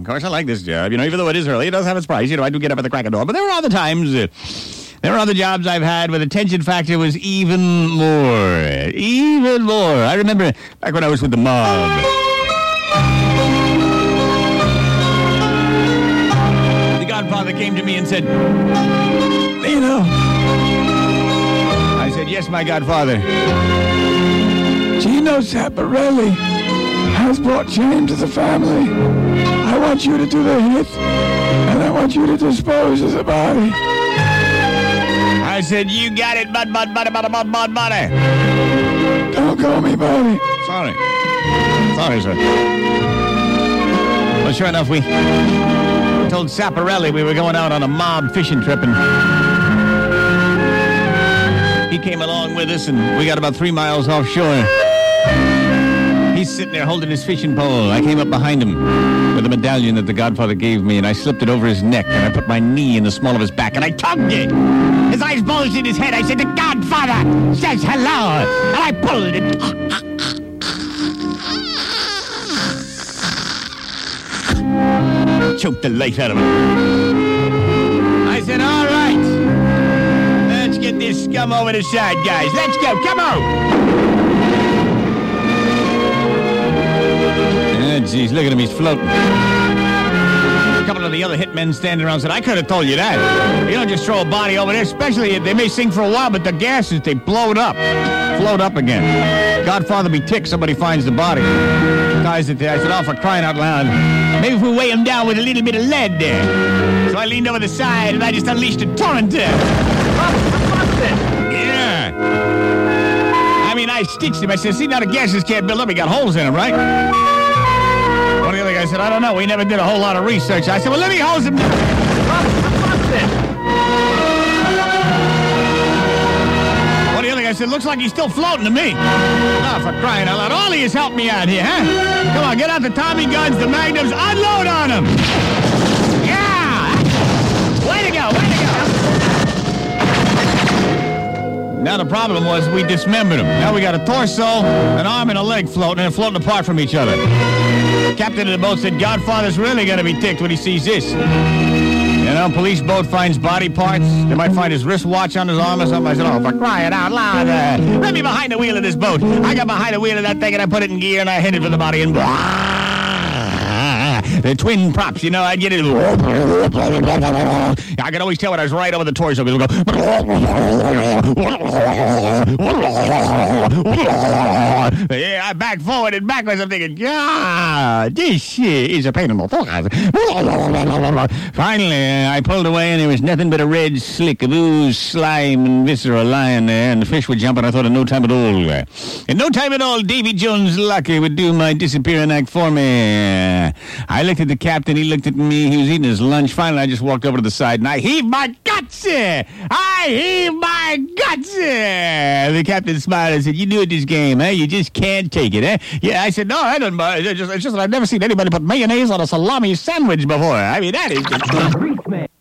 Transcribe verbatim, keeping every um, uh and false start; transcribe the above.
Of course, I like this job. You know, even though it is early, it does have its price. You know, I do get up at the crack of dawn. But there were other times, uh, there were other jobs I've had where the tension factor was even more. Even more. I remember back when I was with the mob. The Godfather came to me and said, Lino. I said, yes, my Godfather. Gino Saparelli has brought shame to the family. I want you to do the hit, and I want you to dispose of the body. I said, you got it, bud, bud, buddy, buddy, bud, bud, buddy. Don't call me buddy. Sorry. Sorry, sir. Well, sure enough, we told Saparelli we were going out on a mob fishing trip, and he came along with us, and we got about three miles offshore. He's sitting there holding his fishing pole. I came up behind him with a medallion that the Godfather gave me, and I slipped it over his neck, and I put my knee in the small of his back, and I tugged it. His eyes bulged in his head. I said, the Godfather says hello, and I pulled it. Choked the life out of him. I said, all right. Let's get this scum over the side, guys. Let's go. Come on. Oh, jeez, look at him. He's floating. A couple of the other hitmen standing around said, I could have told you that. You don't just throw a body over there, especially if they may sing for a while, but the gases, they blow it up. Float up again. Godfather be ticked, somebody finds the body. Ties it there. I said, oh, for crying out loud. Maybe if we weigh him down with a little bit of lead there. So I leaned over the side and I just unleashed a torrent there. Yeah. I mean, I stitched him. I said, see, now the gases can't build up. He got holes in him, right? One of the other guys said, I don't know. We never did a whole lot of research. I said, well, let me hose him down. One of the other guys said, looks like he's still floating to me. Oh, for crying out loud. All he has helped me out here, huh? Come on, get out the Tommy guns, the Magnums, unload on them. Yeah! Way to go, way to go. Now the problem was we dismembered him. Now we got a torso, an arm, and a leg floating, and floating apart from each other. The captain of the boat said, Godfather's really going to be ticked when he sees this. You know, police boat finds body parts. They might find his wristwatch on his arm or something. I said, oh, for crying out loud. Uh, let me behind the wheel of this boat. I got behind the wheel of that thing, and I put it in gear, and I headed for the body, and the twin props, you know, I'd get it. I could always tell when I was right over the torso. It would go. Yeah, I back forward and backwards. I'm thinking, God, this is a pain in the thought. Finally, I pulled away, and there was nothing but a red slick of ooze, slime, and viscera lying there, and the fish were jumping. I thought in no time at all. In no time at all, Davy Jones Lucky would do my disappearing act for me. I looked at the captain, he looked at me, he was eating his lunch. Finally, I just walked over to the side, and I heaved my guts! I heaved my guts! The captain smiled and said, you knew at this game, eh? You just can't take it, eh? Yeah, I said, no, I don't, it's just, it's just that I've never seen anybody put mayonnaise on a salami sandwich before. I mean, that is just...